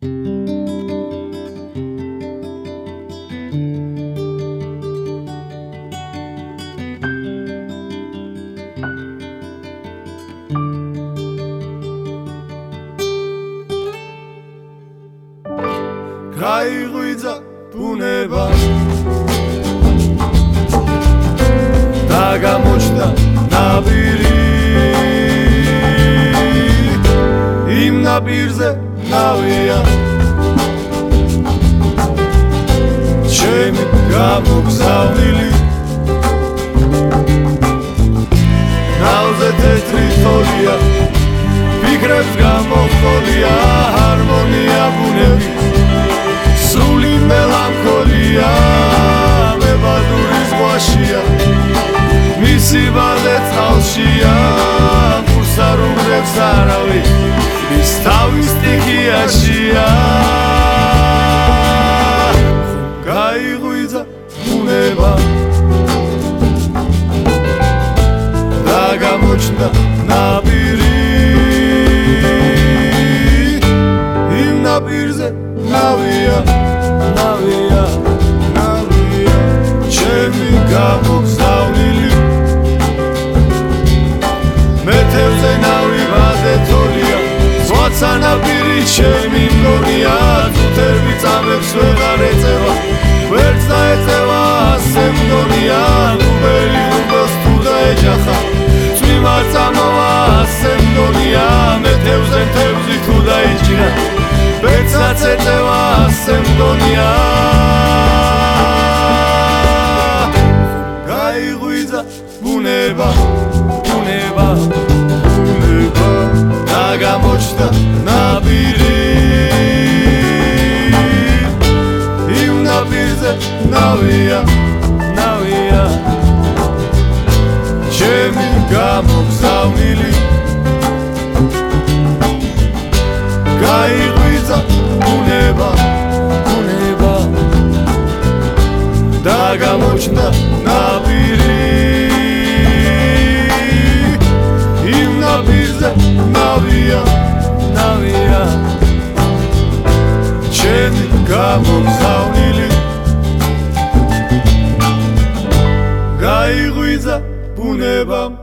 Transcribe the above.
გაიღვიძა ბუნება და გამოჩნდა ნაპირი იმ ნაპირზე ნავია ჩემი გამოგზავნილი ნავზე თეთრი თოლია ფიქრებს გამოხოლია ჰარმონია ბუნების სული მელანქოლია მებადური ზღვაშია მისი ბალე წყალშია კურს არ უღრებს არავის ის თავის სტიქიაშია გაიღვიძა ბუნება და გამოჩნდა ნაპირი იმ ნაპირზე ნავია ჩემი გამოგზავნილი მეთევზე ნავი ბადეთოლია ზღვაცა ნაპირი ჩემი მგონია თუთები წამებს ვეღარ ეწევა ვერც დაეწევა ასე მგონია გუბელი გუბელს თუ დაეჯახა წვიმარ წამოვა ასე მგონია მეთევზე თევზი თუ დაიჭირა ვერცაც ეწევა ასე მგონია გაიღვიძა ბუნება და გამოჩნდა ნაპირი იმ ნაპირზე ნავია ჩემი გამოგზავნილი გაიღვიძა ბუნება და გამოჩნდა ნაპირი იმ ნაპირზე ნავია ჩემი გამოგზავნილი გაიღვიძა ბუნება